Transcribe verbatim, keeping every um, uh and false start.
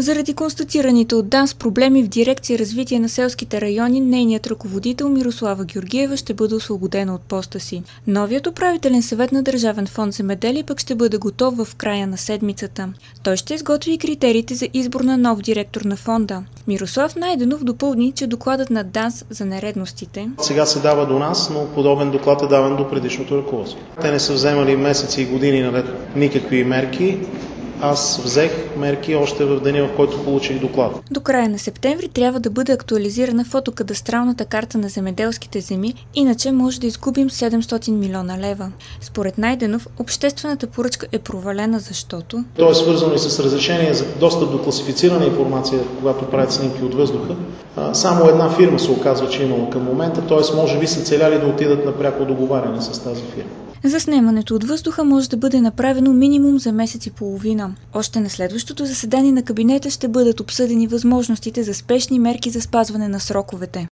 Заради констатираните от ДАНС проблеми в дирекция развитие на селските райони, нейният ръководител Мирослава Георгиева ще бъде освободена от поста си. Новият управителен съвет на Държавен фонд „Земеделие“ пък ще бъде готов в края на седмицата. Той ще изготви и критериите за избор на нов директор на фонда. Мирослав Найденов допълни, че докладът на ДАНС за нередностите сега се дава до нас, но подобен доклад е даван до предишното ръководство. Те не са вземали месеци и години наред никакви мерки. Аз взех мерки още в деня, в който получих доклад. До края на септември трябва да бъде актуализирана фотокадастралната карта на земеделските земи, иначе може да изгубим седемстотин милиона лева. Според Найденов, обществената поръчка е провалена, защото... То е свързано и с разрешение за достъп до класифицирана информация, когато правят снимки от въздуха. Само една фирма се оказва, че е имало към момента, т.е. може би са целяли да отидат на пряко договаряне с тази фирма. Заснемането от въздуха може да бъде направено минимум за месец и половина. Още на следващото заседание на кабинета ще бъдат обсъдени възможностите за спешни мерки за спазване на сроковете.